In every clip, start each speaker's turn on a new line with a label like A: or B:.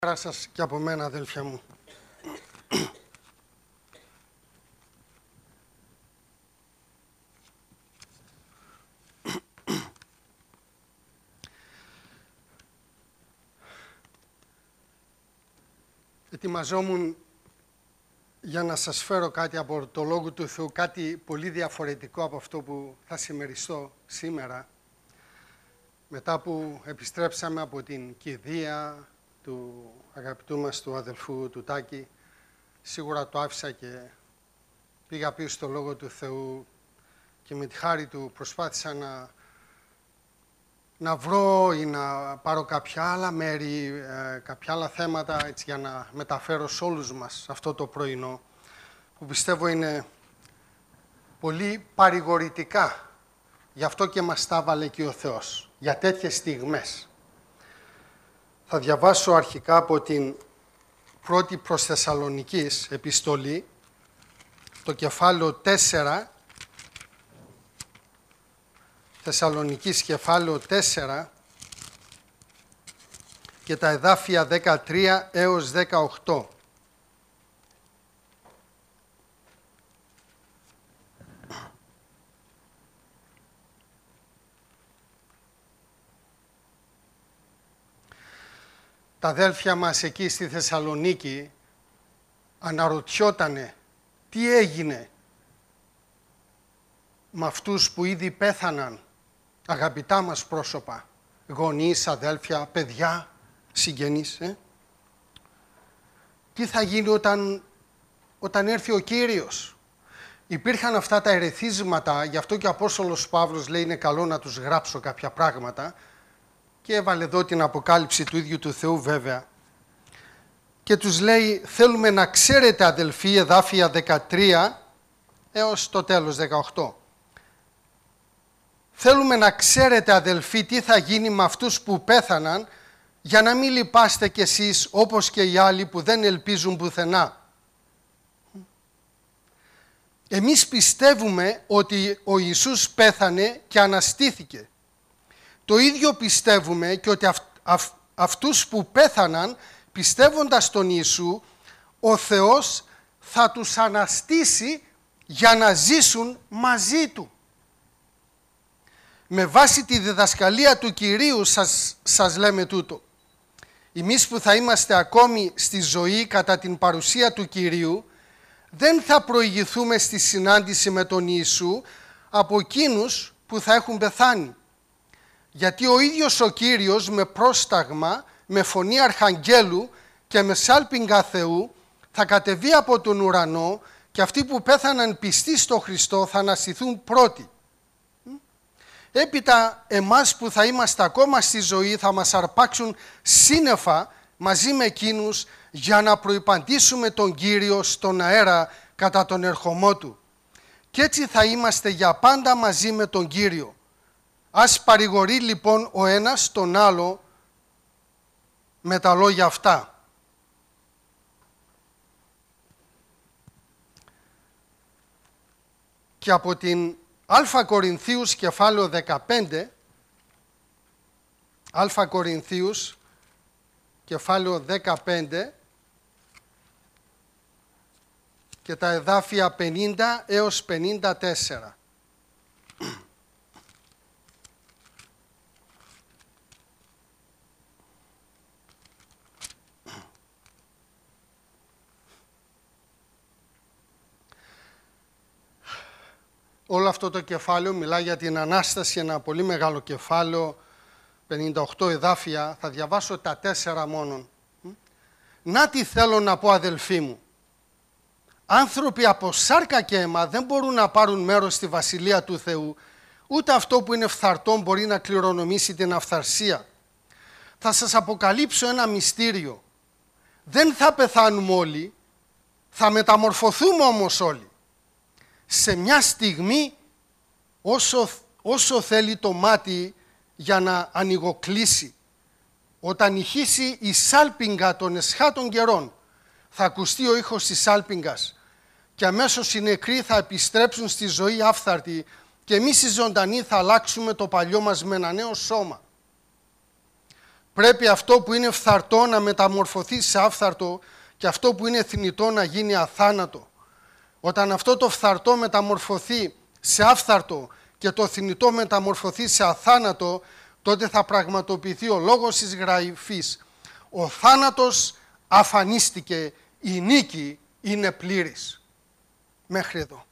A: Καλησπέρα σας και από μένα, αδέλφια μου. Ετοιμαζόμουν για να σας φέρω κάτι από το Λόγο του Θεού, κάτι πολύ διαφορετικό από αυτό που θα συμμεριστώ σήμερα. Μετά που επιστρέψαμε από την κηδεία του αγαπητού μας του αδελφού του Τάκη, σίγουρα το άφησα και πήγα πίσω στο Λόγο του Θεού και με τη χάρη του προσπάθησα να βρω ή να πάρω κάποια άλλα μέρη, κάποια άλλα θέματα, έτσι, για να μεταφέρω σε όλους μας αυτό το πρωινό, που πιστεύω είναι πολύ παρηγορητικά. Γι' αυτό και μας τα έβαλε και ο Θεός, για τέτοιες στιγμές. Θα διαβάσω αρχικά από την πρώτη προς Θεσσαλονικής επιστολή, το κεφάλαιο 4, Θεσσαλονικής κεφάλαιο 4 και τα εδάφια 13 έως 18. Τα αδέλφια μας εκεί στη Θεσσαλονίκη αναρωτιότανε τι έγινε με αυτούς που ήδη πέθαναν, αγαπητά μας πρόσωπα, γονείς, αδέλφια, παιδιά, συγγενείς. Τι θα γίνει όταν έρθει ο Κύριος? Υπήρχαν αυτά τα ερεθίσματα, γι' αυτό και ο Απόστολος Παύλος λέει είναι καλό να τους γράψω κάποια πράγματα, και έβαλε εδώ την αποκάλυψη του ίδιου του Θεού βέβαια. Και τους λέει, θέλουμε να ξέρετε αδελφοί, εδάφια 13 έως το τέλος 18. Θέλουμε να ξέρετε αδελφοί τι θα γίνει με αυτούς που πέθαναν, για να μην λυπάστε κι εσείς όπως και οι άλλοι που δεν ελπίζουν πουθενά. Εμείς πιστεύουμε ότι ο Ιησούς πέθανε και αναστήθηκε. Το ίδιο πιστεύουμε και ότι αυτούς που πέθαναν πιστεύοντας τον Ιησού, ο Θεός θα τους αναστήσει για να ζήσουν μαζί Του. Με βάση τη διδασκαλία του Κυρίου σας λέμε τούτο. Εμείς που θα είμαστε ακόμη στη ζωή κατά την παρουσία του Κυρίου, δεν θα προηγηθούμε στη συνάντηση με τον Ιησού από εκείνους που θα έχουν πεθάνει. Γιατί ο ίδιος ο Κύριος με πρόσταγμα, με φωνή αρχαγγέλου και με σάλπιγγα Θεού θα κατεβεί από τον ουρανό και αυτοί που πέθαναν πιστοί στο Χριστό θα αναστηθούν πρώτοι. Έπειτα εμάς που θα είμαστε ακόμα στη ζωή θα μας αρπάξουν σύννεφα μαζί με εκείνους για να προϋπαντήσουμε τον Κύριο στον αέρα κατά τον ερχομό Του. Και έτσι θα είμαστε για πάντα μαζί με τον Κύριο. Ας παρηγορεί λοιπόν ο ένας τον άλλο με τα λόγια αυτά. Και από την Α Κορινθίους κεφάλαιο 15, Α Κορινθίους κεφάλαιο 15 και τα εδάφια 50 έως 54. Όλο αυτό το κεφάλαιο μιλάει για την Ανάσταση, ένα πολύ μεγάλο κεφάλαιο, 58 εδάφια, θα διαβάσω τα 4 μόνον. Να τι θέλω να πω αδελφοί μου. Άνθρωποι από σάρκα και αίμα δεν μπορούν να πάρουν μέρος στη Βασιλεία του Θεού, ούτε αυτό που είναι φθαρτό μπορεί να κληρονομήσει την αυθαρσία. Θα σας αποκαλύψω ένα μυστήριο. Δεν θα πεθάνουμε όλοι, θα μεταμορφωθούμε όμως όλοι. Σε μια στιγμή όσο θέλει το μάτι για να ανοιγοκλείσει. Όταν ηχήσει η σάλπιγγα των εσχάτων καιρών, θα ακουστεί ο ήχος της σάλπιγγας και αμέσως οι νεκροί θα επιστρέψουν στη ζωή άφθαρτη και εμείς οι ζωντανοί θα αλλάξουμε το παλιό μας με ένα νέο σώμα. Πρέπει αυτό που είναι φθαρτό να μεταμορφωθεί σε άφθαρτο και αυτό που είναι θνητό να γίνει αθάνατο. Όταν αυτό το φθαρτό μεταμορφωθεί σε άφθαρτο και το θνητό μεταμορφωθεί σε αθάνατο, τότε θα πραγματοποιηθεί ο λόγος της γραφής. Ο θάνατος αφανίστηκε, η νίκη είναι πλήρης. Μέχρι εδώ.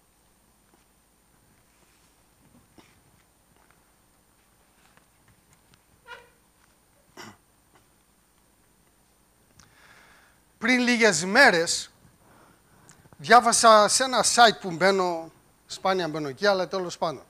A: Πριν λίγες μέρες διάβασα σε ένα site που μπαίνω, σπάνια μπαίνω εκεί, αλλά τέλος πάντων.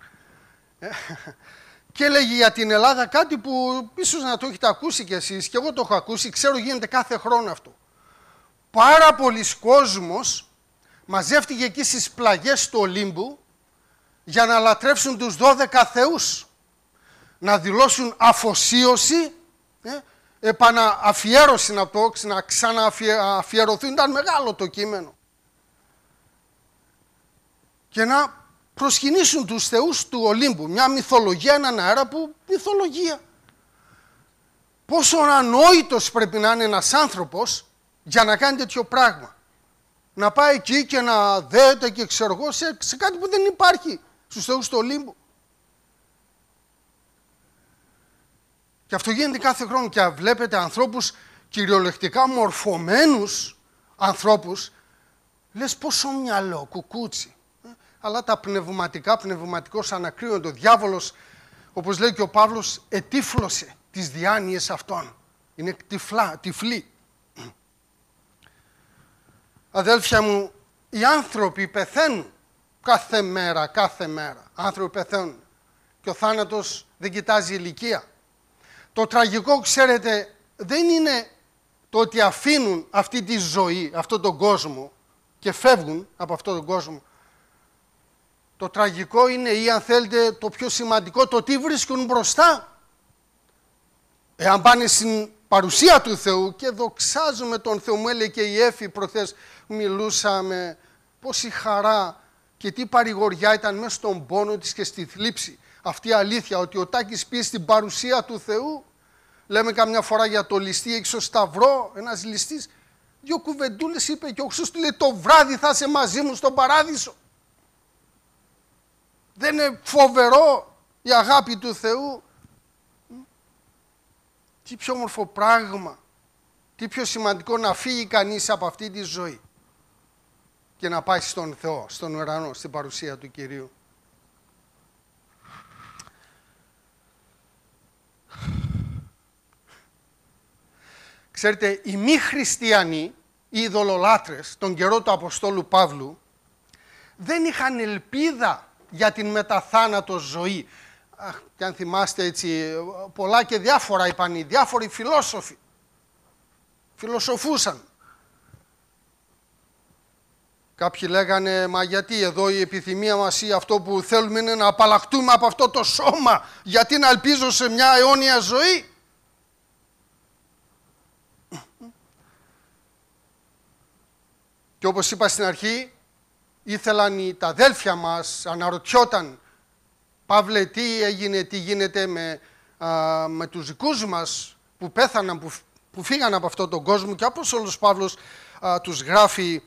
A: Και έλεγε για την Ελλάδα κάτι που ίσως να το έχετε ακούσει κι εσείς, και εγώ το έχω ακούσει, ξέρω γίνεται κάθε χρόνο αυτό. Πάρα πολλοί κόσμος μαζεύτηκε εκεί στις πλαγιές του Ολύμπου για να λατρεύσουν τους 12 θεούς, να δηλώσουν αφοσίωση, επανααφιέρωση να ξανααφιερωθούν, ήταν μεγάλο το κείμενο. Και να προσκυνήσουν τους θεούς του Ολύμπου, μια μυθολογία, έναν αέρα που μυθολογία. Πόσο ανόητος πρέπει να είναι ένας άνθρωπος για να κάνει τέτοιο πράγμα. Να πάει εκεί και να δέεται και ξέρω εγώ σε κάτι που δεν υπάρχει στους θεούς του Ολύμπου. Και αυτό γίνεται κάθε χρόνο και βλέπετε ανθρώπους κυριολεκτικά μορφωμένους ανθρώπους, λες πόσο μυαλό, κουκούτσι. Αλλά τα πνευματικώς ανακρίνονται. Ο διάβολος, όπως λέει και ο Παύλος, ετύφλωσε τις διάνοιες αυτών. Είναι τυφλοί. Αδέλφια μου, οι άνθρωποι πεθαίνουν κάθε μέρα. Άνθρωποι πεθαίνουν και ο θάνατος δεν κοιτάζει ηλικία. Το τραγικό, ξέρετε, δεν είναι το ότι αφήνουν αυτή τη ζωή, αυτόν τον κόσμο και φεύγουν από αυτόν τον κόσμο. Το τραγικό είναι, ή αν θέλετε το πιο σημαντικό, το τι βρίσκουν μπροστά. Εάν πάνε στην παρουσία του Θεού και δοξάζουμε τον Θεό, μου έλεγε και η Έφη προχθές, μιλούσαμε, πόση χαρά και τι παρηγοριά ήταν μέσα στον πόνο της και στη θλίψη. Αυτή η αλήθεια ότι ο Τάκης πήγε στην παρουσία του Θεού. Λέμε καμιά φορά για το ληστή έξω στο Σταυρό, ένας ληστής, 2 κουβεντούλες είπε και ο Χριστός του λέει, το βράδυ θα είσαι μαζί μου στον παράδεισο. Δεν είναι φοβερό η αγάπη του Θεού? Τι πιο όμορφο πράγμα, τι πιο σημαντικό να φύγει κανείς από αυτή τη ζωή και να πάει στον Θεό, στον ουρανό, στην παρουσία του Κυρίου. Ξέρετε, οι μη χριστιανοί, οι ειδωλολάτρες, τον καιρό του Αποστόλου Παύλου, δεν είχαν ελπίδα για την μεταθάνατο ζωή. Και αν θυμάστε έτσι, πολλά και διάφορα είπαν οι διάφοροι φιλόσοφοι. Φιλοσοφούσαν. Κάποιοι λέγανε, μα γιατί εδώ η επιθυμία μας ή αυτό που θέλουμε είναι να απαλλαχτούμε από αυτό το σώμα, γιατί να ελπίζω σε μια αιώνια ζωή. Και όπως είπα στην αρχή, ήθελαν τα αδέλφια μας, αναρωτιόταν, Παύλε, τι έγινε, τι γίνεται με τους δικούς μας που πέθαναν, που φύγαν από αυτόν τον κόσμο, και ο Απόστολος Παύλος τους γράφει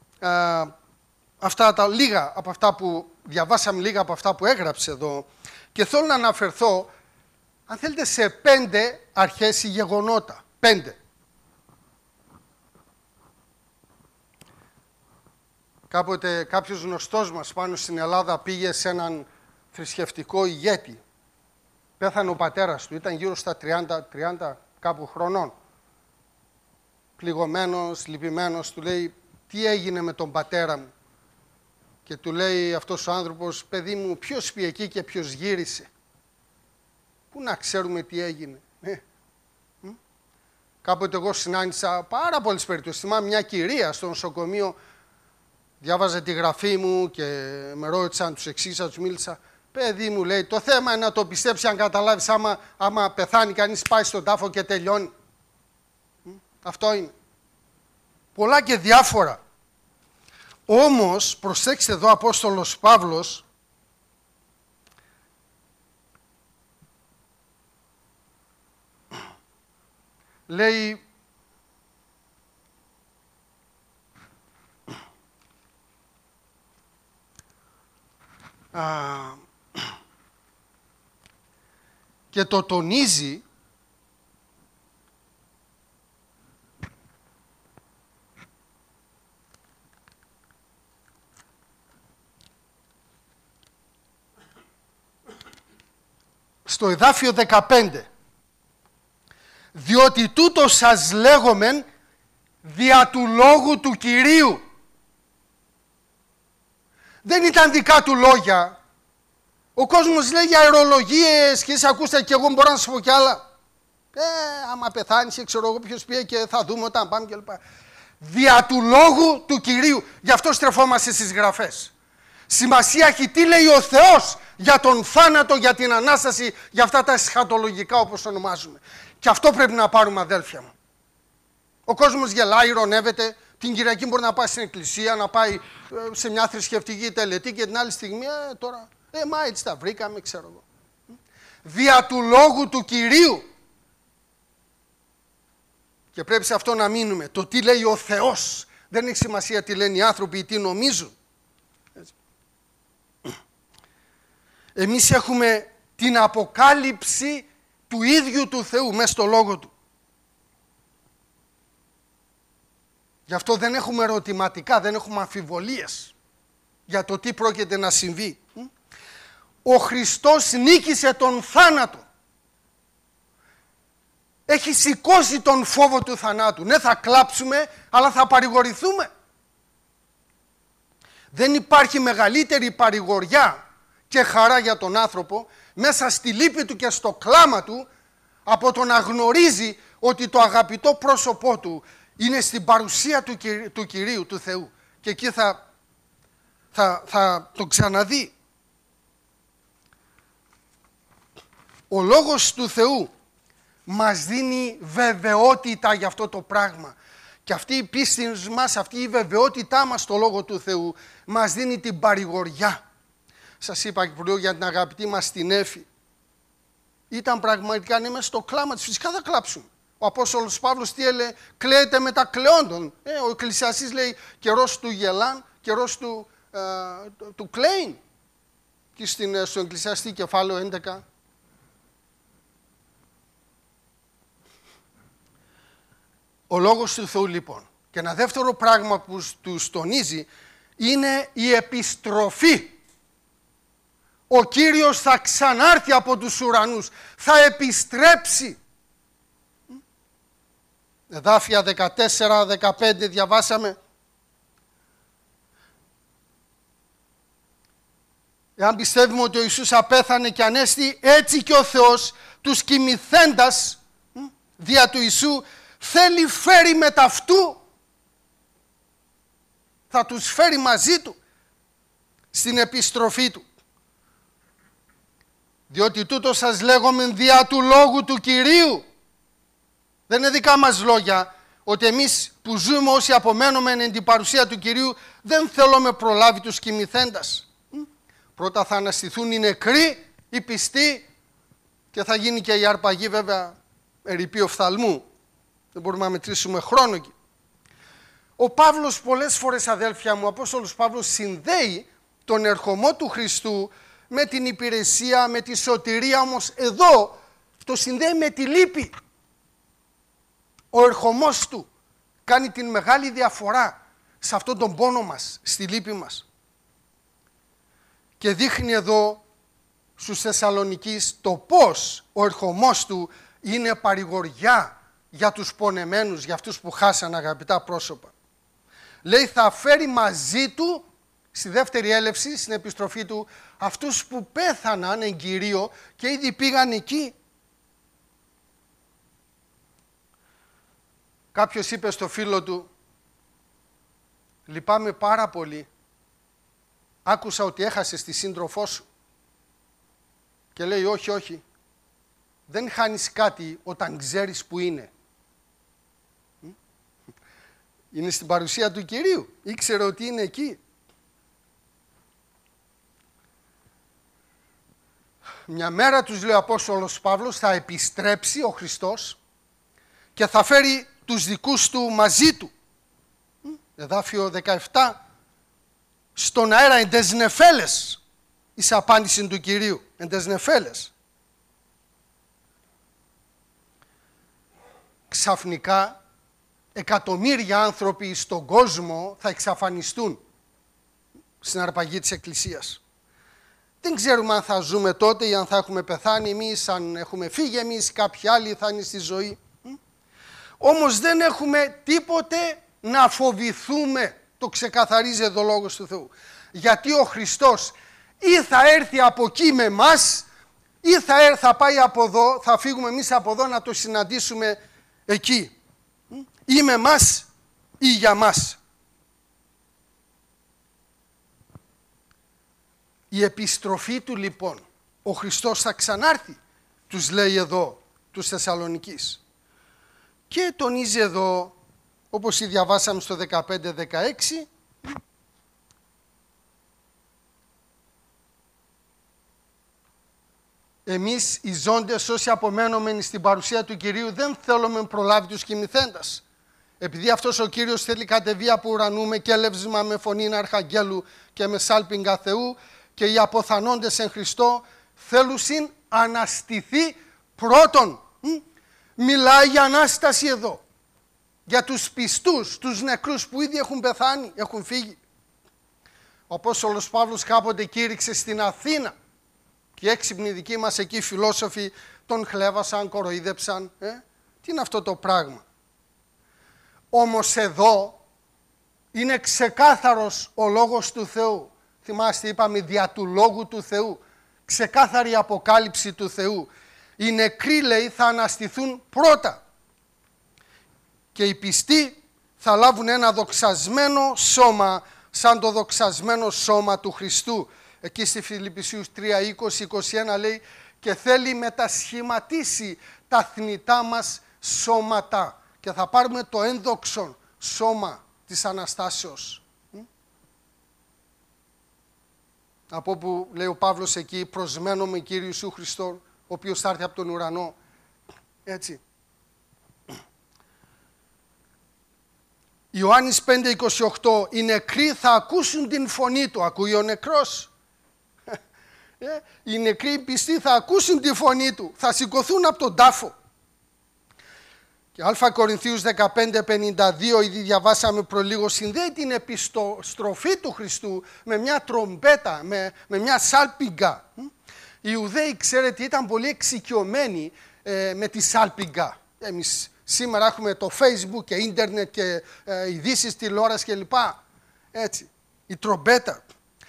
A: αυτά τα λίγα από αυτά που διαβάσαμε, λίγα από αυτά που έγραψε εδώ, και θέλω να αναφερθώ, αν θέλετε, σε 5 αρχές ή γεγονότα. 5. Κάποτε κάποιος γνωστός μας πάνω στην Ελλάδα πήγε σε έναν θρησκευτικό ηγέτη. Πέθανε ο πατέρας του, ήταν γύρω στα 30 κάπου χρονών. Πληγωμένος, λυπημένος, του λέει, τι έγινε με τον πατέρα μου? Και του λέει αυτός ο άνθρωπος, παιδί μου, ποιος πήγε εκεί και ποιος γύρισε? Πού να ξέρουμε τι έγινε? Κάποτε εγώ συνάντησα πάρα πολλές περιπτώσεις. Θυμάμαι μια κυρία στο νοσοκομείο, διάβαζε τη γραφή μου και με ρώτησαν, τους εξήγησα, τους μίλησα. Παιδί μου, λέει, το θέμα είναι να το πιστέψει, αν καταλάβεις, άμα πεθάνει κανείς πάει στον τάφο και τελειώνει. Αυτό είναι. Πολλά και διάφορα. Όμως, προσέξτε εδώ, Απόστολος Παύλος λέει και το τονίζει στο εδάφιο 15. Διότι τούτο σας λέγομεν δια του λόγου του Κυρίου. Δεν ήταν δικά του λόγια. Ο κόσμος λέει για αερολογίες και εσείς ακούστε και εγώ μπορώ να σας πω κι άλλα. Άμα πεθάνεις και ξέρω εγώ ποιος πήγε και θα δούμε όταν πάμε κλπ. Δια του λόγου του Κυρίου. Γι' αυτό στρεφόμαστε στις γραφές. Σημασία έχει τι λέει ο Θεός για τον θάνατο, για την Ανάσταση, για αυτά τα εσχατολογικά όπως το ονομάζουμε. Και αυτό πρέπει να πάρουμε, αδέλφια μου. Ο κόσμος γελάει, ειρωνεύεται. Την Κυριακή μπορεί να πάει στην εκκλησία, να πάει σε μια θρησκευτική τελετή και την άλλη στιγμή τώρα, μα έτσι τα βρήκαμε, ξέρω εγώ. Δια του λόγου του Κυρίου. Και πρέπει σε αυτό να μείνουμε. Το τι λέει ο Θεός. Δεν έχει σημασία τι λένε οι άνθρωποι ή τι νομίζουν. Εμείς έχουμε την αποκάλυψη του ίδιου του Θεού μέσα στο Λόγο Του. Γι' αυτό δεν έχουμε ερωτηματικά, δεν έχουμε αμφιβολίες για το τι πρόκειται να συμβεί. Ο Χριστός νίκησε τον θάνατο. Έχει σηκώσει τον φόβο του θανάτου. Ναι, θα κλάψουμε, αλλά θα παρηγορηθούμε. Δεν υπάρχει μεγαλύτερη παρηγοριά και χαρά για τον άνθρωπο μέσα στη λύπη του και στο κλάμα του από το να γνωρίζει ότι το αγαπητό πρόσωπό του είναι στην παρουσία του Κυρίου, του Θεού. Και εκεί θα το ξαναδεί. Ο Λόγος του Θεού μας δίνει βεβαιότητα για αυτό το πράγμα. Και αυτή η πίστη μας, αυτή η βεβαιότητά μας στο Λόγο του Θεού μας δίνει την παρηγοριά. Σας είπα και πριν για την αγαπητή μας την Έφη. Ήταν πραγματικά να είμαστε στο κλάμα της. Φυσικά θα κλάψουμε. Ο Απόστολος Παύλος τι έλεγε, κλαίεται με τα κλαιόντων. Ο Εκκλησιαστής λέει καιρός του γελάν, καιρός του κλαίν. Και στο Εκκλησιαστή κεφάλαιο 11. Ο Λόγος του Θεού λοιπόν. Και ένα δεύτερο πράγμα που τους τονίζει είναι η επιστροφή. Ο Κύριος θα ξανάρθει από τους ουρανούς. Θα επιστρέψει. Εδάφια 14-15 διαβάσαμε. Εάν πιστεύουμε ότι ο Ιησούς απέθανε και ανέστη, έτσι και ο Θεός τους κοιμηθέντας δια του Ιησού θέλει φέρει με ταυτού. Θα τους φέρει μαζί του στην επιστροφή του. Διότι τούτο σας λέγομεν δια του λόγου του Κυρίου. Δεν είναι δικά μας λόγια, ότι εμείς που ζούμε όσοι απομένουμε εν την παρουσία του Κυρίου δεν θέλουμε προλάβει τους κοιμηθέντας. Πρώτα θα αναστηθούν οι νεκροί, οι πιστοί και θα γίνει και η αρπαγή βέβαια ερειπή οφθαλμού. Δεν μπορούμε να μετρήσουμε χρόνο εκεί. Ο Παύλος πολλές φορές, αδέλφια μου, ο Απόστολος Παύλος συνδέει τον ερχομό του Χριστού με την υπηρεσία, με τη σωτηρία, όμως εδώ το συνδέει με τη λύπη. Ο ερχομός του κάνει την μεγάλη διαφορά σε αυτόν τον πόνο μας, στη λύπη μας. Και δείχνει εδώ στους Θεσσαλονικείς το πώς ο ερχομός του είναι παρηγοριά για τους πονεμένους, για αυτούς που χάσαν αγαπητά πρόσωπα. Λέει θα φέρει μαζί του στη δεύτερη έλευση, στην επιστροφή του, αυτούς που πέθαναν εν Κυρίω και ήδη πήγαν εκεί. Κάποιος είπε στο φίλο του, λυπάμαι πάρα πολύ, άκουσα ότι έχασες τη σύντροφό σου. Και λέει όχι, δεν χάνεις κάτι όταν ξέρεις που είναι. Είναι στην παρουσία του Κυρίου, ήξερε ότι είναι εκεί. Μια μέρα τους λέει ο Απόστολος Παύλος θα επιστρέψει ο Χριστός και θα φέρει τους δικούς του μαζί του. Εδάφιο 17. Στον αέρα εντες νεφέλες, εις απάντηση του Κυρίου. Εντες νεφέλες. Ξαφνικά εκατομμύρια άνθρωποι στον κόσμο θα εξαφανιστούν στην αρπαγή της Εκκλησίας. Δεν ξέρουμε αν θα ζούμε τότε ή αν θα έχουμε πεθάνει εμείς, αν έχουμε φύγει εμείς, κάποιοι άλλοι θα είναι στη ζωή. Όμως δεν έχουμε τίποτε να φοβηθούμε, το ξεκαθαρίζει εδώ ο Λόγος του Θεού. Γιατί ο Χριστός ή θα έρθει από εκεί με εμάς, ή θα πάει από εδώ, θα φύγουμε εμείς από εδώ να το συναντήσουμε εκεί. Ή με εμάς ή για μας. Η επιστροφή του λοιπόν, ο Χριστός θα ξανάρθει, τους λέει εδώ τους Θεσσαλονικείς. Και τονίζει εδώ, όπως ήδη διαβάσαμε στο 15-16, εμείς οι ζώντες όσοι απομένομεν στην παρουσία του Κυρίου δεν θέλουμε προλάβει τους κοιμηθέντας. Επειδή αυτός ο Κύριος θέλει κατεβεί από ουρανού με κέλευσμα, με φωνήν αρχαγγέλου και με σάλπιγγα Θεού, και οι αποθανόντες εν Χριστώ θέλουσιν αναστηθεί πρώτον. Μιλάει για Ανάσταση εδώ. Για τους πιστούς, τους νεκρούς που ήδη έχουν πεθάνει, έχουν φύγει. Ο Απόστολος Παύλος κάποτε κήρυξε στην Αθήνα και οι έξυπνοι δικοί μας εκεί φιλόσοφοι τον χλέβασαν, κοροϊδέψαν. Τι είναι αυτό το πράγμα. Όμως εδώ είναι ξεκάθαρος ο Λόγος του Θεού. Θυμάστε, είπαμε δια του Λόγου του Θεού. Ξεκάθαρη αποκάλυψη του Θεού. Οι νεκροί, λέει, θα αναστηθούν πρώτα. Και οι πιστοί θα λάβουν ένα δοξασμένο σώμα, σαν το δοξασμένο σώμα του Χριστού. Εκεί στη Φιλιππισίους 3:20-21 λέει, και θέλει μετασχηματίσει τα θνητά μας σώματα. Και θα πάρουμε το ένδοξο σώμα της Αναστάσεως. Από όπου λέει ο Παύλος εκεί, προσμένομαι Κύριο Ιησού Χριστό, ο οποίος θα έρθει από τον ουρανό. Έτσι. Ιωάννης 5:28, οι νεκροί θα ακούσουν την φωνή του. Ακούει ο νεκρός. Οι νεκροί πιστοί θα ακούσουν τη φωνή του. Θα σηκωθούν από τον τάφο. Και Α Κορινθίους 15:52, ήδη διαβάσαμε προλίγο, συνδέει την επιστροφή του Χριστού με μια τρομπέτα, με μια σάλπιγγα. Οι Ιουδαίοι, ξέρετε, ήταν πολύ εξοικειωμένοι με τη σάλπιγγα. Εμείς σήμερα έχουμε το Facebook και ίντερνετ και ειδήσεις, τηλεόραση κλπ. Έτσι, η τρομπέτα.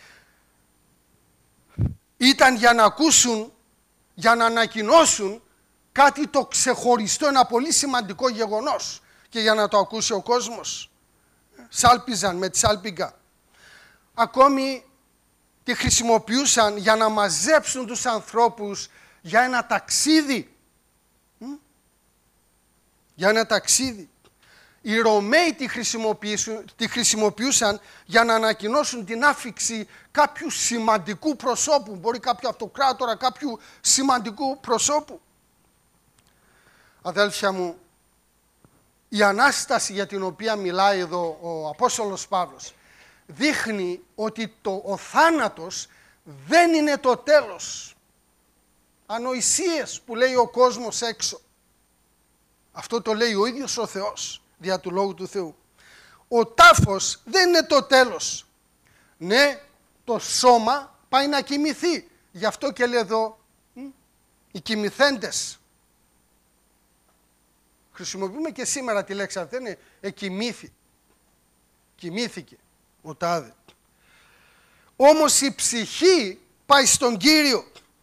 A: Ήταν για να ακούσουν, για να ανακοινώσουν κάτι το ξεχωριστό, ένα πολύ σημαντικό γεγονός, και για να το ακούσει ο κόσμος. Σάλπιζαν με τη σάλπιγγα. Ακόμη τη χρησιμοποιούσαν για να μαζέψουν τους ανθρώπους για ένα ταξίδι. Για ένα ταξίδι. Οι Ρωμαίοι τη χρησιμοποιούσαν για να ανακοινώσουν την άφιξη κάποιου σημαντικού προσώπου. Μπορεί κάποιο αυτοκράτορα, κάποιου σημαντικού προσώπου. Αδέλφια μου, η Ανάσταση για την οποία μιλάει εδώ ο Απόστολος Παύλος δείχνει ότι ο θάνατος δεν είναι το τέλος. Ανοησίες που λέει ο κόσμος έξω. Αυτό το λέει ο ίδιος ο Θεός δια του Λόγου του Θεού. Ο τάφος δεν είναι το τέλος. Ναι, το σώμα πάει να κοιμηθεί. Γι' αυτό και λέει εδώ οι κοιμηθέντες. Χρησιμοποιούμε και σήμερα τη λέξη αυτή, είναι εκοιμήθη. Κοιμήθηκε ο τάδε. Όμως η ψυχή πάει στον Κύριο.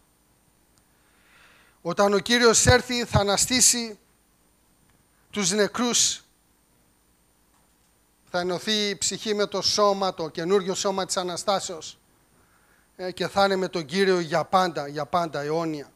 A: Όταν ο Κύριος έρθει θα αναστήσει τους νεκρούς. Θα ενωθεί η ψυχή με το σώμα, το καινούργιο σώμα της Αναστάσεως, και θα είναι με τον Κύριο για πάντα, αιώνια.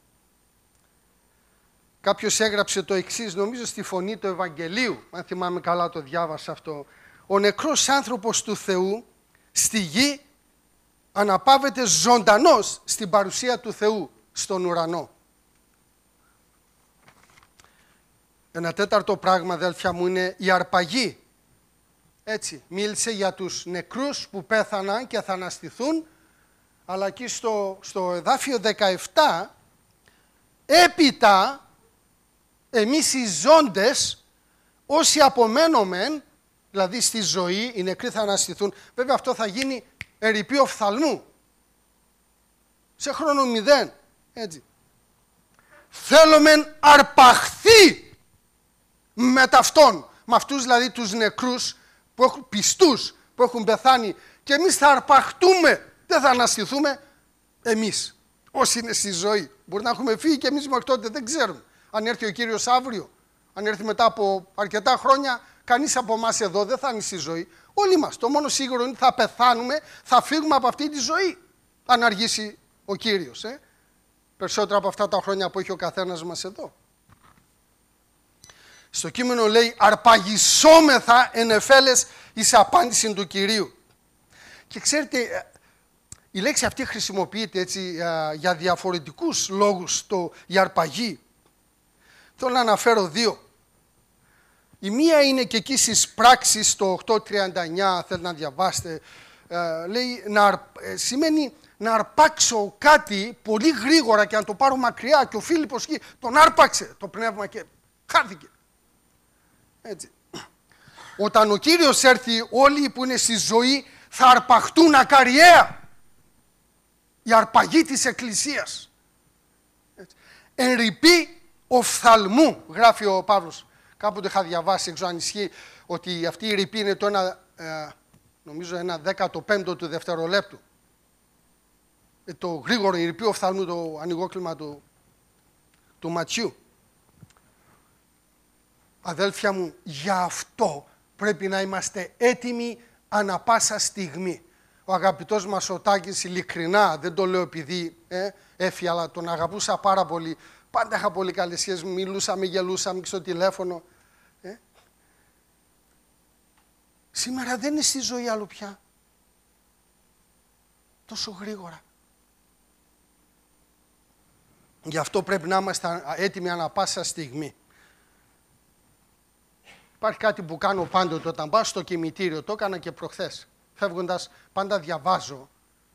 A: Κάποιος έγραψε το εξής, νομίζω στη Φωνή του Ευαγγελίου, αν θυμάμαι καλά το διάβασα αυτό. Ο νεκρός άνθρωπος του Θεού στη γη αναπαύεται ζωντανός στην παρουσία του Θεού στον ουρανό. Ένα τέταρτο πράγμα, αδέλφια μου, είναι η αρπαγή. Έτσι, μίλησε για τους νεκρούς που πέθαναν και θα αναστηθούν, αλλά εκεί στο εδάφιο 17, έπειτα εμείς οι ζώντες, όσοι απομένομεν, δηλαδή στη ζωή, οι νεκροί θα αναστηθούν. Βέβαια αυτό θα γίνει ερειπή οφθαλμού, σε χρόνο 0, έτσι. Θέλομεν αρπαχθεί με ταυτόν, με αυτούς δηλαδή τους νεκρούς, που έχουν πιστούς, που έχουν πεθάνει, και εμείς θα αρπαχτούμε, δεν θα αναστηθούμε εμείς, όσοι είναι στη ζωή. Μπορεί να έχουμε φύγει και εμείς μέχρι τότε, δεν ξέρουμε. Αν έρθει ο Κύριος αύριο, αν έρθει μετά από αρκετά χρόνια, κανείς από εμάς εδώ δεν θα είναι στη ζωή. Όλοι μας. Το μόνο σίγουρο είναι ότι θα πεθάνουμε, θα φύγουμε από αυτή τη ζωή, αν αργήσει ο Κύριος. Περισσότερα από αυτά τα χρόνια που έχει ο καθένας μας εδώ. Στο κείμενο λέει αρπαγισόμεθα εν εφέλες εις απάντηση του Κυρίου. Και ξέρετε, η λέξη αυτή χρησιμοποιείται έτσι για διαφορετικούς λόγους, η αρπαγή. Θέλω να αναφέρω δύο. Η μία είναι και εκεί στις πράξεις, το 8:39, θέλετε να διαβάσετε, λέει, σημαίνει να αρπάξω κάτι πολύ γρήγορα και να το πάρω μακριά, και ο Φίλιππος τον άρπαξε το πνεύμα και χάθηκε. Έτσι. Όταν ο Κύριος έρθει, όλοι που είναι στη ζωή θα αρπαχτούν ακαριέα. Η αρπαγή της Εκκλησίας. Εν ρηπή οφθαλμού, γράφει ο Παύλος. Κάποτε είχα διαβάσει, έξω αν ισχύει, ότι αυτή η ρηπή είναι το νομίζω 1/15 του δευτερολέπτου. Το γρήγορο, η ρηπή οφθαλμού, το ανοιγόκλημα του ματιού. Αδέλφια μου, για αυτό πρέπει να είμαστε έτοιμοι ανα πάσα στιγμή. Ο αγαπητός μας ο Τάκης, ειλικρινά, δεν το λέω επειδή έφυγε, αλλά τον αγαπούσα πάρα πολύ. Πάντα είχα πολύ καλές σχέσεις, μιλούσαμε, γελούσαμε στο τηλέφωνο. Σήμερα δεν είναι στη ζωή άλλο πια. Τόσο γρήγορα. Γι' αυτό πρέπει να είμαστε έτοιμοι ανα πάσα στιγμή. Υπάρχει κάτι που κάνω πάντοτε όταν πάω στο κημητήριο, το έκανα και προχθές. Φεύγοντας πάντα διαβάζω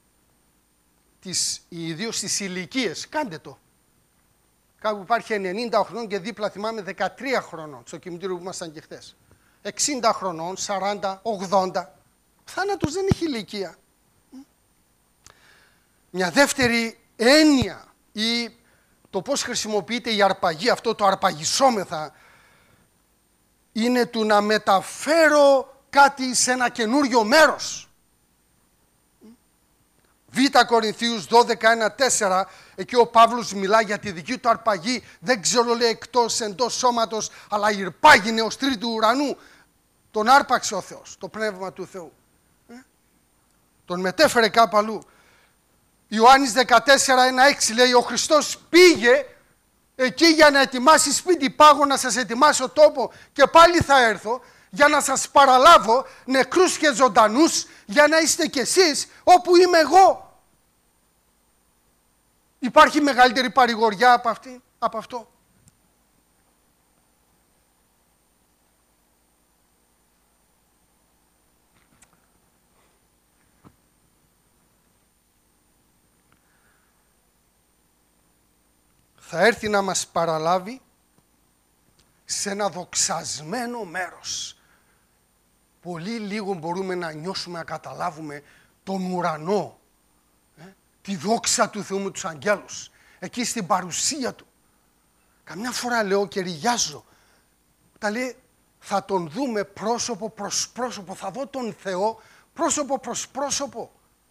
A: ιδίως τις ηλικίες. Κάντε το. Κάπου υπάρχει 90 χρονών και δίπλα θυμάμαι 13 χρονών στο κημητήριο που ήμασταν και χθες. 60 χρονών, 40, 80. Θάνατος δεν έχει ηλικία. Μια δεύτερη έννοια ή το πώς χρησιμοποιείται η αρπαγή, αυτό το αρπαγισόμεθα, είναι του να μεταφέρω κάτι σε ένα καινούριο μέρος. Β' Κορινθίους 12:1-4, εκεί ο Παύλος μιλά για τη δική του αρπαγή. Δεν ξέρω, λέει, εκτός, εντός σώματος, αλλά ηρπάγινε ως τρίτου ουρανού. Τον άρπαξε ο Θεός, το Πνεύμα του Θεού. Τον μετέφερε κάπου αλλού. Ιωάννης 14:1-6 λέει, ο Χριστός πήγε εκεί για να ετοιμάσει σπίτι, πάγω να σας ετοιμάσω τόπο και πάλι θα έρθω για να σας παραλάβω νεκρούς και ζωντανούς, για να είστε κι εσείς όπου είμαι εγώ. Υπάρχει μεγαλύτερη παρηγοριά από αυτό? Θα έρθει να μας παραλάβει σε ένα δοξασμένο μέρος. Πολύ λίγο μπορούμε να νιώσουμε, να καταλάβουμε τον ουρανό, τη δόξα του Θεού με τους αγγέλους, εκεί στην παρουσία Του. Καμιά φορά λέω και ριγιάζω, τα λέει θα τον δούμε πρόσωπο προς πρόσωπο, θα δω τον Θεό πρόσωπο προς πρόσωπο.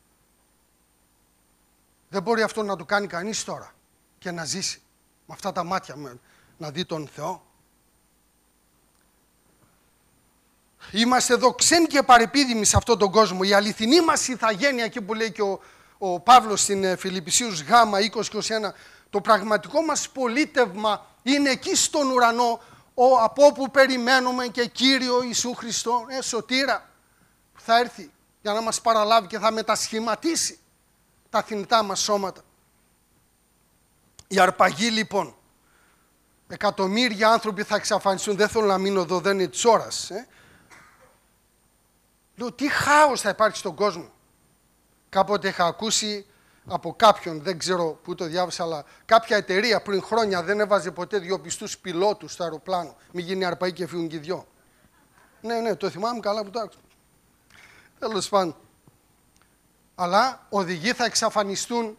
A: Δεν μπορεί αυτό να το κάνει κανείς τώρα και να ζήσει με αυτά τα μάτια, να δει τον Θεό. Είμαστε εδώ ξένοι και παρεπίδημοι σε αυτόν τον κόσμο. Η αληθινή μας ηθαγένεια, εκεί που λέει και ο Παύλος στην Φιλιππισίους Γ, 20-21, το πραγματικό μας πολίτευμα είναι εκεί στον ουρανό, από όπου περιμένουμε και Κύριο Ιησού Χριστό, σωτήρα, που θα έρθει για να μας παραλάβει και θα μετασχηματίσει τα θνητά μας σώματα. Η αρπαγή λοιπόν εκατομμύρια άνθρωποι θα εξαφανιστούν. Δεν θέλω να μείνω εδώ, δεν είναι της ώρας. Λέω, τι χάος θα υπάρχει στον κόσμο. Κάποτε είχα ακούσει από κάποιον, δεν ξέρω πού το διάβασα, αλλά κάποια εταιρεία πριν χρόνια δεν έβαζε ποτέ 2 πιστούς πιλότους στο αεροπλάνο. Μην γίνει αρπαοί και φύγουν και 2. Ναι, το θυμάμαι καλά που το άκουσα. Τέλος πάντων. Αλλά οδηγοί θα εξαφανιστούν.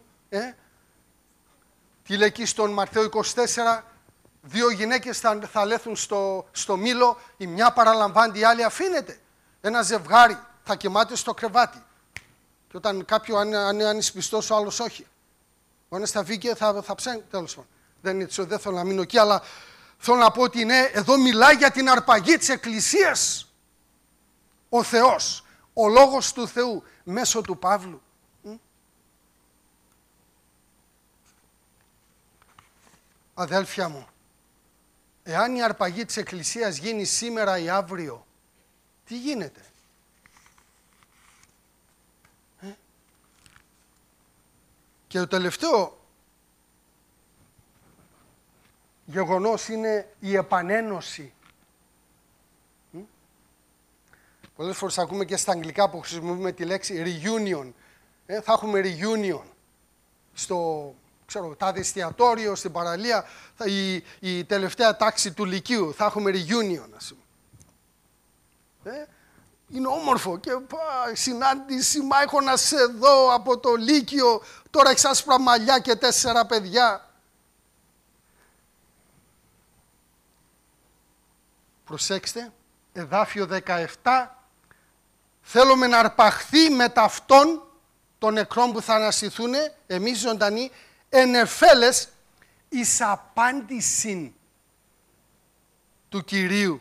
A: Τι λέει εκεί στον Μαρτθαίο 24, 2 γυναίκες θα λέθουν στο μήλο, η μια παραλαμβάνει, η άλλη αφήνεται. Ένα ζευγάρι θα κοιμάται στο κρεβάτι. Και όταν κάποιο αν είναι πιστός, ο άλλος όχι. Ο ένας θα βγει και θα ψάχνει. Τέλος πάντων. Δεν θέλω να μείνω εκεί, αλλά θέλω να πω ότι εδώ μιλάει για την αρπαγή της Εκκλησίας. Ο Θεός, ο Λόγος του Θεού, μέσω του Παύλου. Αδέλφια μου, εάν η αρπαγή της Εκκλησίας γίνει σήμερα ή αύριο, τι γίνεται? Και το τελευταίο γεγονός είναι η επανένωση. Πολλές φορές ακούμε και στα αγγλικά που χρησιμοποιούμε τη λέξη reunion. Θα έχουμε reunion στο τάδε εστιατόριο, στην παραλία, η τελευταία τάξη του Λυκείου. Θα έχουμε reunion, ας πούμε. Είναι όμορφο και συνάντηση, μα έχω να σε δω από το Λύκειο, τώρα έχεις άσπρα μαλλιά και 4 παιδιά. Προσέξτε, εδάφιο 17, θέλουμε να αρπαχθεί με ταυτόν των νεκρών που θα αναστηθούν, εμείς ζωντανοί, ενεφέλες εις απάντησιν του Κυρίου.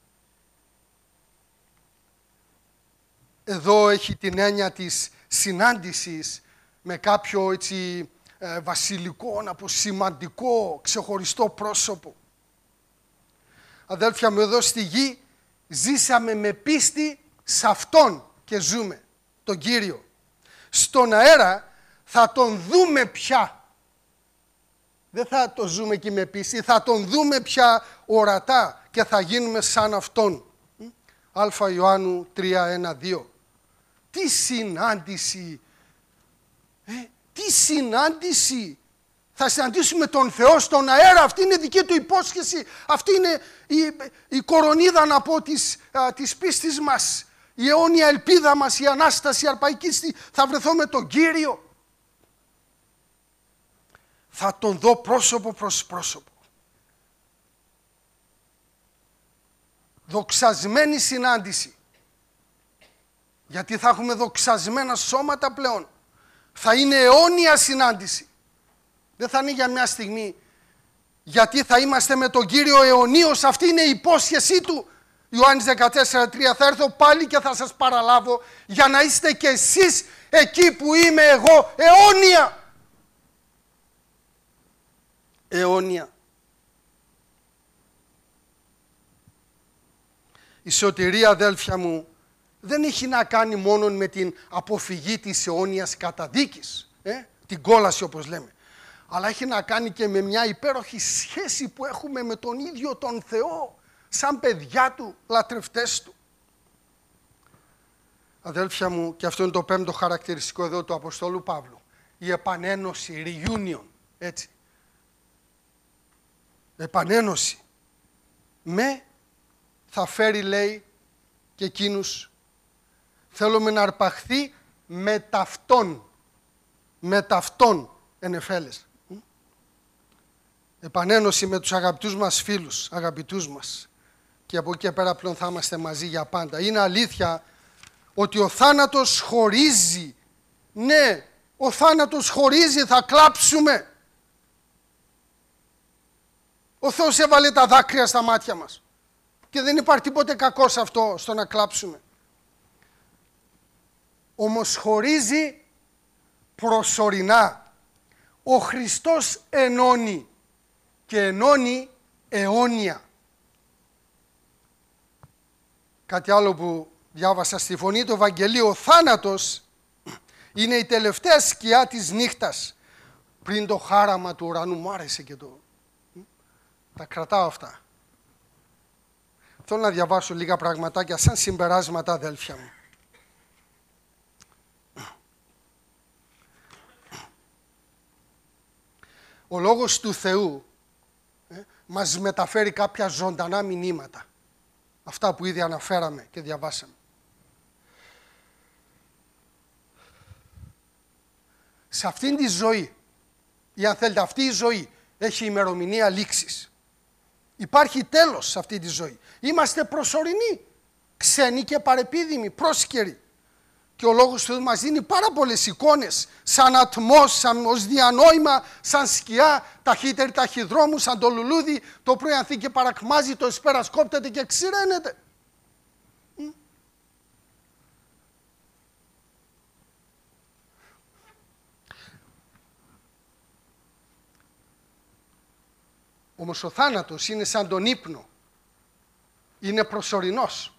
A: Εδώ έχει την έννοια της συνάντησης με κάποιο έτσι βασιλικό, να πω σημαντικό, ξεχωριστό πρόσωπο. Αδέλφια μου, εδώ στη γη ζήσαμε με πίστη σε Αυτόν και ζούμε, τον Κύριο. Στον αέρα θα τον δούμε πια. Δεν θα το ζούμε εκεί με πίστη, θα τον δούμε πια ορατά και θα γίνουμε σαν Αυτόν. Α Ιωάννου 3:1-2. Τι συνάντηση! Τι συνάντηση! Θα συναντήσουμε τον Θεό στον αέρα. Αυτή είναι δική του υπόσχεση. Αυτή είναι η κορονίδα, να πω, της πίστης μας. Η αιώνια ελπίδα μας, η Ανάσταση αρπαϊκή. Θα βρεθώ με τον Κύριο. Θα τον δω πρόσωπο προς πρόσωπο. Δοξασμένη συνάντηση. Γιατί θα έχουμε δοξασμένα σώματα πλέον. Θα είναι αιώνια συνάντηση. Δεν θα είναι για μια στιγμή. Γιατί θα είμαστε με τον Κύριο αιωνίως. Αυτή είναι η υπόσχεσή του. Ιωάννης 14:3, θα έρθω πάλι και θα σας παραλάβω για να είστε κι εσείς εκεί που είμαι εγώ, αιώνια. Αιώνια. Η σωτηρία, αδέλφια μου, δεν έχει να κάνει μόνο με την αποφυγή της αιώνιας καταδίκης, την κόλαση όπως λέμε, αλλά έχει να κάνει και με μια υπέροχη σχέση που έχουμε με τον ίδιο τον Θεό, σαν παιδιά Του, λατρευτές Του. Αδέλφια μου, και αυτό είναι το 5ο χαρακτηριστικό εδώ του Αποστόλου Παύλου, η επανένωση, reunion, έτσι. Επανένωση θα φέρει, λέει, και εκείνους. Θέλουμε να αρπαχθεί με ταυτόν ενεφέλες. Επανένωση με τους αγαπητούς μας φίλους, αγαπητούς μας. Και από εκεί και πέρα πλέον θα είμαστε μαζί για πάντα. Είναι αλήθεια ότι ο θάνατος χωρίζει. Ναι, ο θάνατος χωρίζει, θα κλάψουμε. Ο Θεός έβαλε τα δάκρυα στα μάτια μας. Και δεν υπάρχει τίποτε κακό σε αυτό, στο να κλάψουμε. Όμως χωρίζει προσωρινά. Ο Χριστός ενώνει και ενώνει αιώνια. Κάτι άλλο που διάβασα στη Φωνή του Ευαγγελίου, ο θάνατος είναι η τελευταία σκιά της νύχτας πριν το χάραμα του ουρανού. Μου άρεσε και το. Τα κρατάω αυτά. Θέλω να διαβάσω λίγα πραγματάκια σαν συμπεράσματα, αδέλφια μου. Ο Λόγος του Θεού μας μεταφέρει κάποια ζωντανά μηνύματα. Αυτά που ήδη αναφέραμε και διαβάσαμε. Σε αυτήν τη ζωή, ή αν θέλετε αυτή η ζωή, έχει ημερομηνία λήξης. Υπάρχει τέλος σε αυτή τη ζωή. Είμαστε προσωρινοί, ξένοι και παρεπίδημοι, πρόσκαιροι. Και ο Λόγος του Θεού μας δίνει πάρα πολλές εικόνες, σαν ατμός, σαν ως διανόημα, σαν σκιά, ταχύτερη ταχυδρόμου, σαν το λουλούδι, το πρωί ανθεί και παρακμάζει, το εσπέρα σκόπτεται και ξηραίνεται. Όμως ο θάνατος είναι σαν τον ύπνο. Είναι προσωρινός.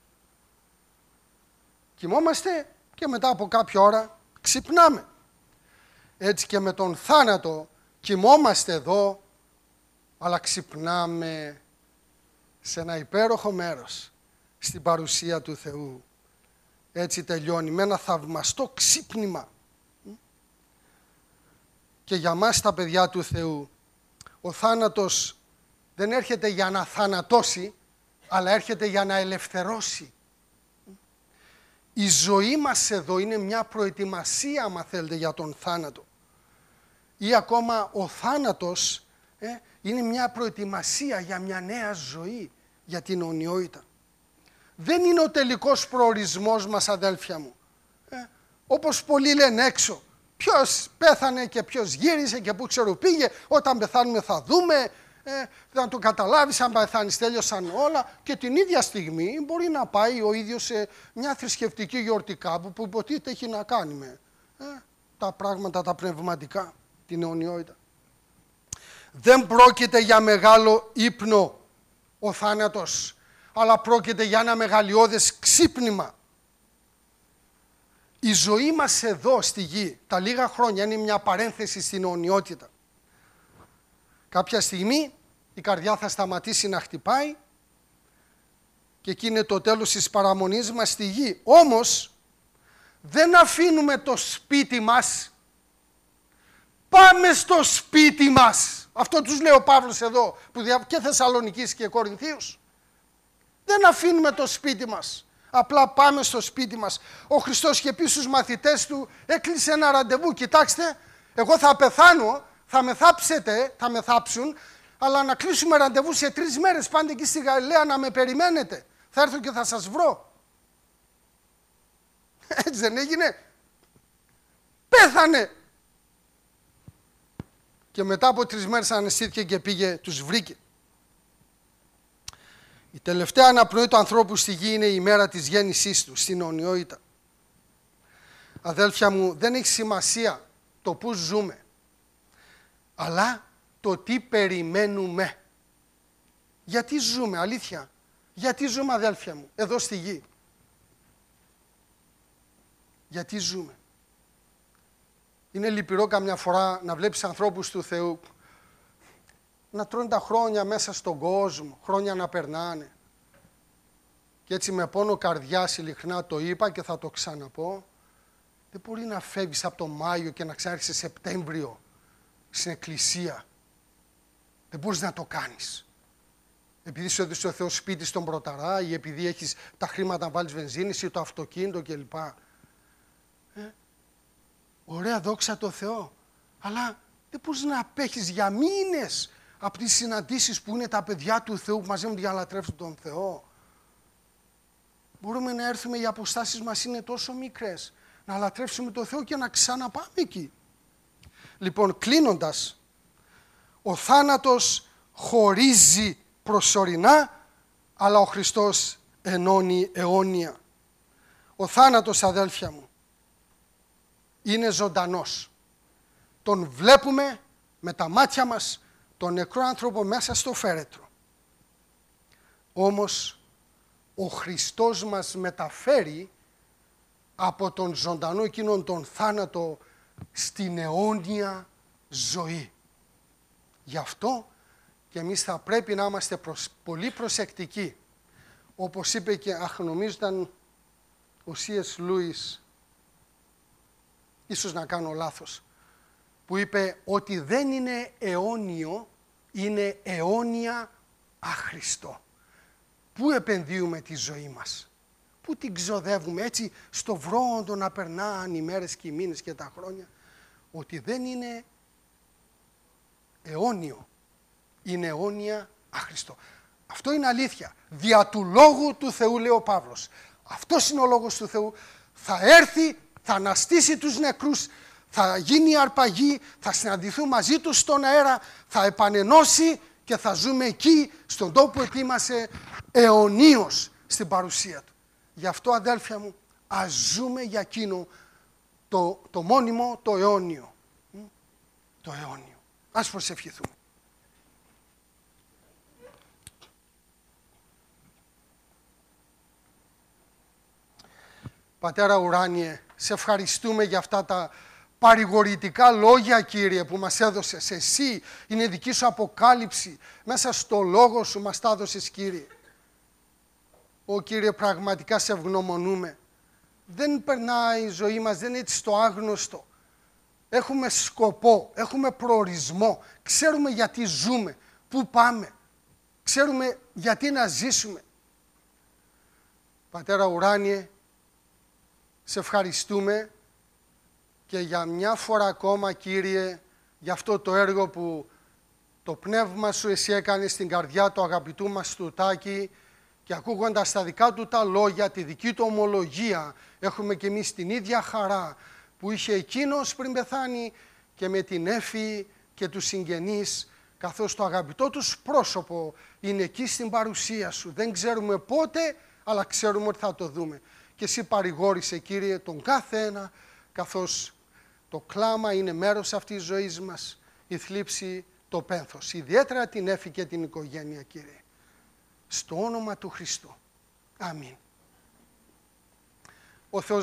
A: Κοιμόμαστε και μετά από κάποια ώρα ξυπνάμε. Έτσι και με τον θάνατο κοιμόμαστε εδώ, αλλά ξυπνάμε σε ένα υπέροχο μέρος, στην παρουσία του Θεού. Έτσι τελειώνει με ένα θαυμαστό ξύπνημα. Και για μας τα παιδιά του Θεού, ο θάνατος δεν έρχεται για να θανατώσει, αλλά έρχεται για να ελευθερώσει. Η ζωή μας εδώ είναι μια προετοιμασία, άμα θέλετε, για τον θάνατο. Ή ακόμα ο θάνατος είναι μια προετοιμασία για μια νέα ζωή, για την αιωνιότητα. Δεν είναι ο τελικός προορισμός μας, αδέλφια μου. Όπως πολλοί λένε έξω, ποιος πέθανε και ποιος γύρισε και πού ξέρω πήγε, όταν πεθάνουμε θα δούμε, να το καταλάβεις, αν πεθάνεις τέλειωσαν όλα, και την ίδια στιγμή μπορεί να πάει ο ίδιος σε μια θρησκευτική γιορτή κάπου που υποτίθεται έχει να κάνει με τα πράγματα τα πνευματικά, την αιωνιότητα. Δεν πρόκειται για μεγάλο ύπνο ο θάνατος, αλλά πρόκειται για ένα μεγαλειώδες ξύπνημα. Η ζωή μας εδώ στη γη, τα λίγα χρόνια, είναι μια παρένθεση στην αιωνιότητα. Κάποια στιγμή η καρδιά θα σταματήσει να χτυπάει και εκεί είναι το τέλος της παραμονής μας στη γη. Όμως δεν αφήνουμε το σπίτι μας, πάμε στο σπίτι μας. Αυτό τους λέει ο Παύλος εδώ, που και Θεσσαλονικής και Κορινθίους. Δεν αφήνουμε το σπίτι μας, απλά πάμε στο σπίτι μας. Ο Χριστός είχε πει στους μαθητές του, έκλεισε ένα ραντεβού, κοιτάξτε, εγώ θα πεθάνω, θα με θάψετε, θα με θάψουν, αλλά να κλείσουμε ραντεβού σε 3 μέρες, πάντε εκεί στη Γαλιλαία να με περιμένετε. Θα έρθω και θα σας βρω. Έτσι δεν έγινε? Πέθανε. Και μετά από 3 μέρες αναισθήθηκε και πήγε, τους βρήκε. Η τελευταία αναπνοή του ανθρώπου στη γη είναι η μέρα της γέννησής του, στην αιωνιότητα. Αδέλφια μου, δεν έχει σημασία το πού ζούμε, αλλά το τι περιμένουμε. Γιατί ζούμε, αλήθεια, γιατί ζούμε, αδέλφια μου, εδώ στη γη? Γιατί ζούμε? Είναι λυπηρό καμιά φορά να βλέπεις ανθρώπους του Θεού να τρώνε τα χρόνια μέσα στον κόσμο, χρόνια να περνάνε. Και έτσι με πόνο καρδιάς ειλικρινά το είπα και θα το ξαναπώ, δεν μπορεί να φεύγεις από τον Μάιο και να ξανάρχεσαι Σεπτέμβριο στην εκκλησία. Δεν μπορείς να το κάνεις. Επειδή σου έδωσε ο Θεός σπίτι στον Πρωταρά ή επειδή έχεις τα χρήματα να βάλεις βενζίνης ή το αυτοκίνητο κλπ. Ωραία, δόξα τω Θεώ. Αλλά δεν μπορείς να απέχεις για μήνες από τις συναντήσεις που είναι τα παιδιά του Θεού που μαζεύονται για να λατρεύσουν τον Θεό. Μπορούμε να έρθουμε, οι αποστάσεις μας είναι τόσο μικρές, να λατρεύσουμε τον Θεό και να ξαναπάμε εκεί. Λοιπόν, κλείνοντας, ο θάνατος χωρίζει προσωρινά, αλλά ο Χριστός ενώνει αιώνια. Ο θάνατος, αδέλφια μου, είναι ζωντανός. Τον βλέπουμε με τα μάτια μας, τον νεκρό άνθρωπο μέσα στο φέρετρο. Όμως ο Χριστός μας μεταφέρει από τον ζωντανό εκείνον τον θάνατο στην αιώνια ζωή. Γι' αυτό Και εμείς θα πρέπει να είμαστε πολύ προσεκτικοί. Όπως είπε και, νομίζω ήταν ο C.S. Λούις, ίσως να κάνω λάθος, που είπε ότι δεν είναι αιώνιο, είναι αιώνια άχρηστο. Πού επενδύουμε τη ζωή μας, πού την ξοδεύουμε, έτσι στο βρόντο να περνάνε οι μέρες και οι μήνες και τα χρόνια. Ότι δεν είναι αιώνιο, είναι αιώνια άχρηστο. Αυτό είναι αλήθεια. Δια του Λόγου του Θεού, λέει ο Παύλος. Αυτός είναι ο Λόγος του Θεού. Θα έρθει, θα αναστήσει τους νεκρούς, θα γίνει αρπαγή, θα συναντηθούν μαζί τους στον αέρα, θα επανενώσει και θα ζούμε εκεί, στον τόπο που ετοίμασε, αιωνίως στην παρουσία του. Γι' αυτό, αδέλφια μου, ας ζούμε για εκείνο το μόνιμο, το αιώνιο. Το αιώνιο. Ας προσευχηθούμε. Πατέρα ουράνιε, σε ευχαριστούμε για αυτά τα παρηγορητικά λόγια, Κύριε, που μας έδωσες. Εσύ, είναι δική σου αποκάλυψη. Μέσα στο λόγο σου μας τα έδωσες, Κύριε. Κύριε, πραγματικά σε ευγνωμονούμε. Δεν περνάει η ζωή μας, δεν είναι έτσι στο άγνωστο. Έχουμε σκοπό, έχουμε προορισμό. Ξέρουμε γιατί ζούμε, πού πάμε. Ξέρουμε γιατί να ζήσουμε. Πατέρα ουράνιε, σε ευχαριστούμε και για μια φορά ακόμα, Κύριε, για αυτό το έργο που το Πνεύμα Σου Εσύ έκανες στην καρδιά του αγαπητού μας του Τάκη, και ακούγοντας τα δικά του τα λόγια, τη δική του ομολογία, έχουμε και εμείς την ίδια χαρά που είχε εκείνος πριν πεθάνει και με την Έφη και τους συγγενείς, καθώς το αγαπητό τους πρόσωπο είναι εκεί στην παρουσία Σου. Δεν ξέρουμε πότε, αλλά ξέρουμε ότι θα το δούμε. Και Εσύ παρηγόρησε, Κύριε, τον κάθε ένα, καθώς το κλάμα είναι μέρος αυτής της ζωής μας, η θλίψη, το πένθος. Ιδιαίτερα την Έφη και την οικογένεια, Κύριε. Στο όνομα του Χριστού. Αμήν. Ο Θεός